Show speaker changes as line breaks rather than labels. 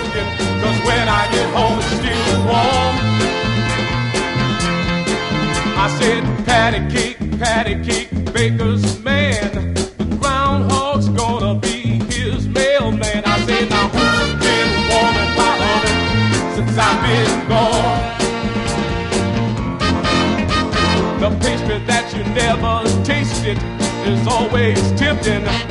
cooking, 'cause when I get home it's still warm. I said, patty cake, baker's man. The groundhog's gonna be his mailman. I said, now who's been warming my oven since I've been gone? The pastry that you never tasted is always tempting.